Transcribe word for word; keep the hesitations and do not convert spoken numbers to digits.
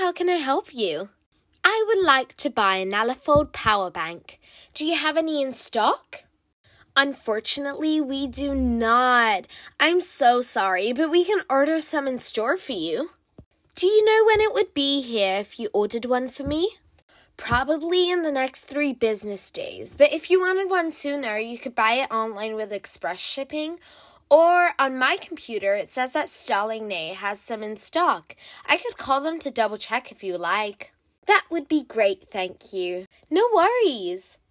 how can I help you? I would like to buy an Alifold power bank. Do you have any in stock? Unfortunately, we do not. I'm so sorry, but we can order some in store for you. Do you know when it would be here if you ordered one for me? Probably in the next three business days, but if you wanted one sooner, you could buy it online with express shipping, or on my computer, it says that Stallingnay has some in stock. I could call them to double check if you like. That would be great, thank you. No worries.